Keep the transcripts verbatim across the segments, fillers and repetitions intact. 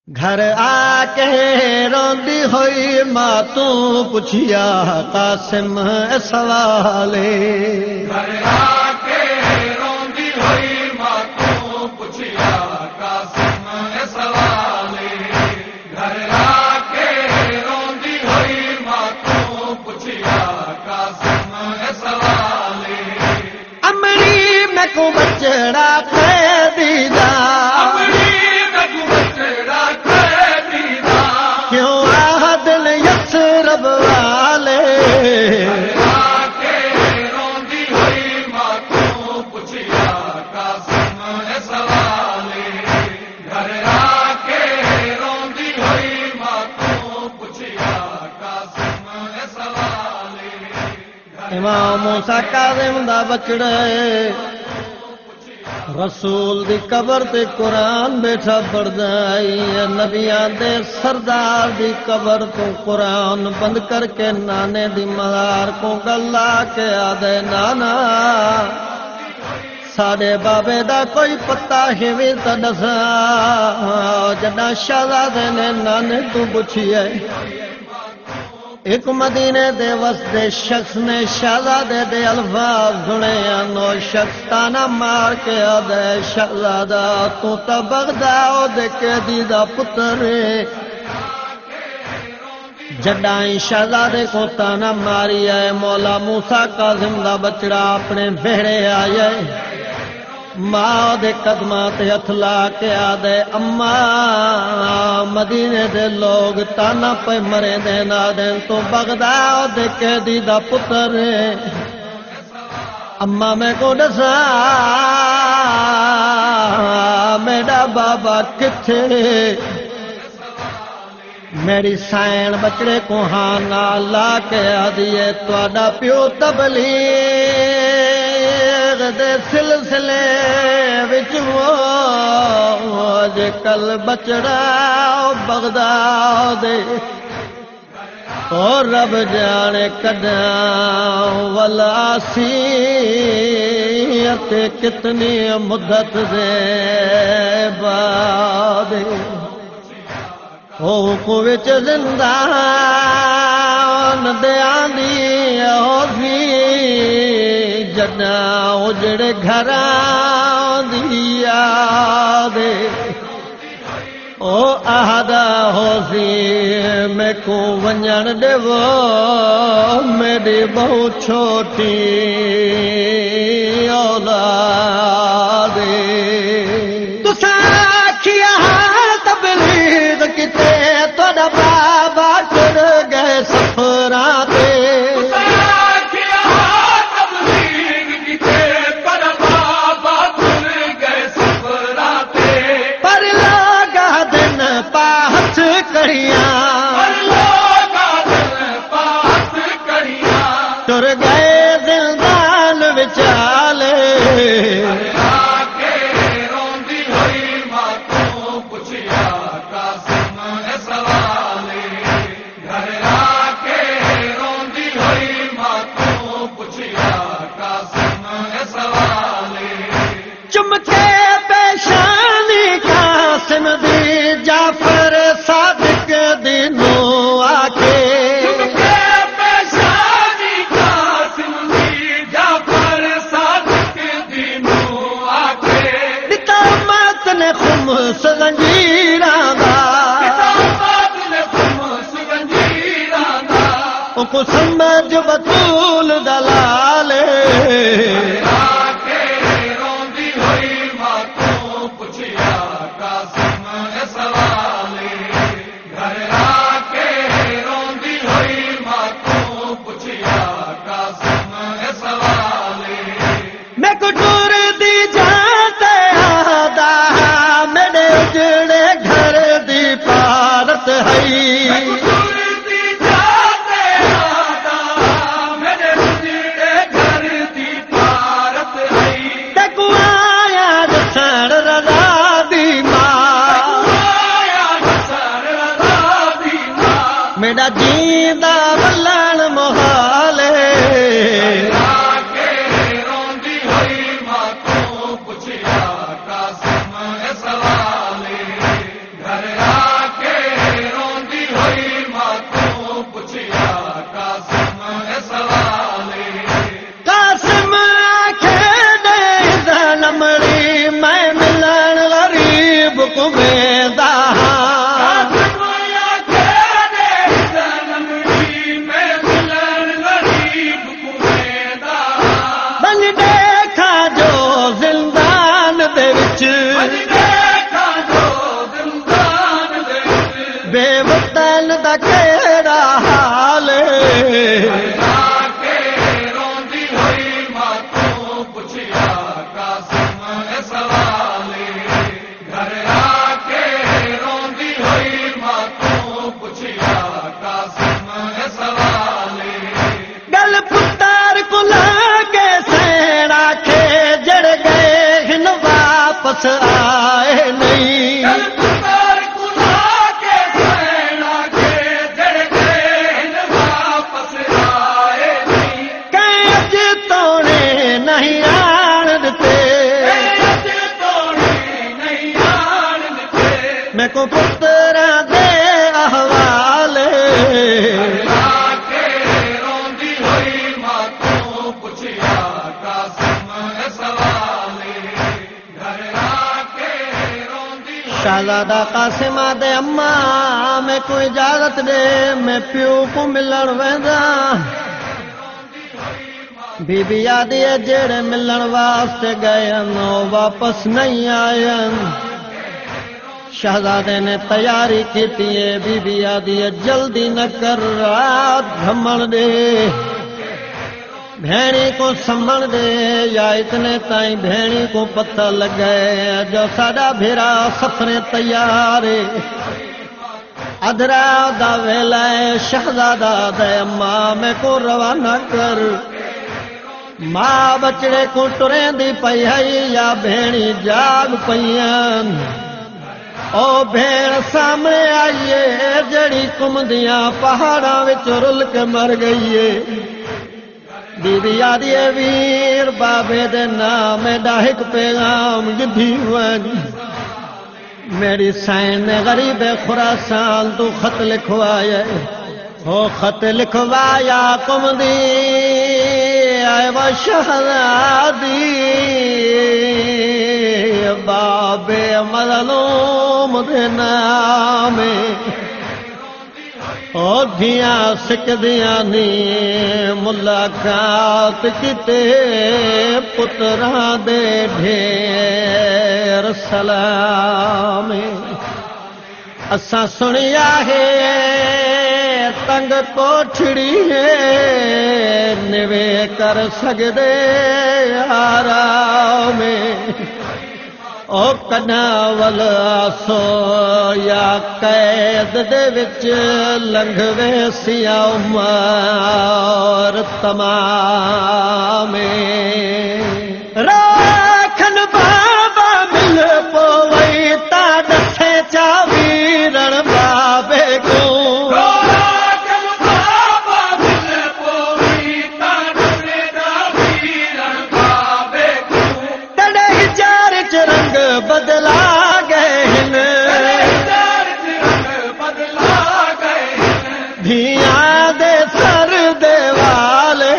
گھر آ کے روندی ہوئی ماں تو پوچھیا قاسم سوالے گھر آ کے روندی ہوئی ماں تو پوچھیا قاسم سوالے گھر آ کے روندی ہوئی ماں تو پوچھیا قاسم سوالے امڑی میں کو بچڑا قیدی دا امام موسیٰ کاظم دا بچڑے رسول دی قبر تے قرآن بیٹھا پڑھدا ہے نبیاں دے سردار دی قبر تو قرآن بند کر کے نانے دی مزار کو گلا کے آدھے نانا ساڈے بابے دا کوئی پتہ ہی تا دسا جڑا شہزادے نے نانے تو پوچھیے ایک مدینے دے وسدے شخص نے شہزادے دے الفاظ سنے نو شخص تانا مار کے آدھے شہزادہ تو تا بغداد دے قیدی دا پتر جڈائیں شہزادے کو تانا ماری ہے مولا موسیٰ کاظم دا بچڑا اپنے بہڑے آئے ماں دے قدماں تے ہتھ لا کے آدھے اماں مدینے دے لوگ تانا پہ مرے دے نا دین تو بغداد دے قیدی دا پتر اماں میں کو دسا میرا بابا کتھے میری سائن بچڑے کو ہاں نہ لا کے آدھیے تواڈا پیو تبلیغ دے سلسلے وچ جے کل بچڑا بغداد اور رب جانے کداں ولاسی تے کتنی مدت دے بعد او کو وچ زندان دے آندی ہوسی جنا اجڑے گھراں دی یاد او آہدا ہوسی میں کو ونجن دیو میری بہت چھوٹی اولاد تساں کیا تبلیغ کتے تہاڈا بابا ٹر گئے سفراں تے تر گئے زندان وچالے روندی ہوئی ماں تو پوچھیا قاسم سوالے گھر آ کے روندی ہوئی ماں تو پوچھیا قاسم سوالے چمکے پیشانی قاسم دی جعفر صادق دینوں آ کے زنجیراں دا او کو سمجھ بطول دلالے روندی ہوئی ماں تو پوچھیا قاسم سوالے گھر آ کے روندی ہوئی ماں تو پوچھیا قاسم سوالے میں کو ٹور دی جاتے آدھا گھر دی پارت ہے میرا جیندا بلن محالے روندی ہوئی ماں تو پوچھیا قاسم سوالے گھر آ حکمیں دا بن دیکھا جو زندان دے وچ بے وطن دا کیڑا حال گل پتر کو لاگے سینا کے جڑ گئے ہن واپس آئے نہیں میں کو پترا دے احوال شہزادہ قاسم دے اماں میں کو اجازت دے میں پیو کو ملن ویندا بی بی آدھی جڑے ملن واسطے گئے واپس نہیں آئے شہزادے نے تیاری کی بی بی آدھی جلدی نہ کر رات گھمن دے بھیڑی کو سمبھل دے یا اتنے تائیں بھیڑی کو پتہ لگ گئے جو ساڈا بھیرا سفرے تیار ادھرا دا ویلا شہزادہ دے اماں میں کو روانہ کر ماں بچڑے کو ٹریں دی پئی ہے یا بھیڑی جاگ پئیاں او بھیڑ سامنے آئیے جڑی کمدیاں پہاڑاں وچ رل کے مر گئیے بی بی آدھی ویر بابے دے نام ڈاہک پیغام گدھی ون میری سائن نے غریب خراسان تو خط لکھوایا ہو خط لکھوایا کمدی آئے وہ شہزادی بابے مظلوم دے نام او دھیاں سکھ دیاں نی ملاقات کیتے پتراں دے ڈھیر سلام اساں سنیا ہے تنگ کوٹھڑی ہے نوے کر سکدے آرام او کنا ول آسو یا قید دے وچ لنگھوے سیا عمر تمام راکھن بابا مل پوئی تا دسے چاویرن بابے کو بدلا گئے دھیاں دے سر دے والے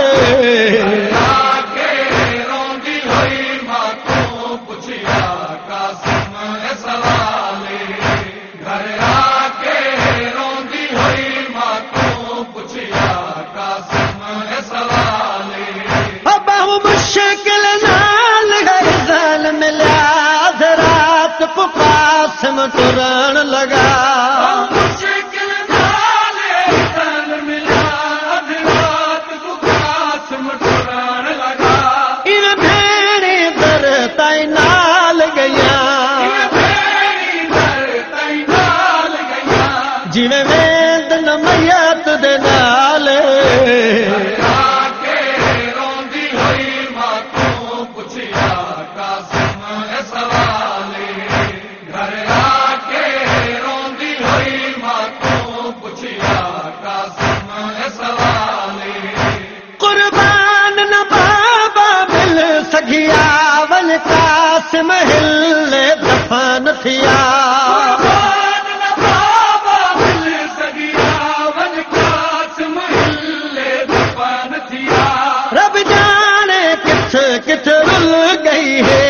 بہو مشکل نال گئے زل ملیا قاسم ٹرن لگا ان بھیڑی در تائی نال گیا جی ویند نمیت دے نال قربان نہ بابا مل سگیا ون قاسم ہل دفن تھیا رب جانے کتھ کتھ رل گئی ہے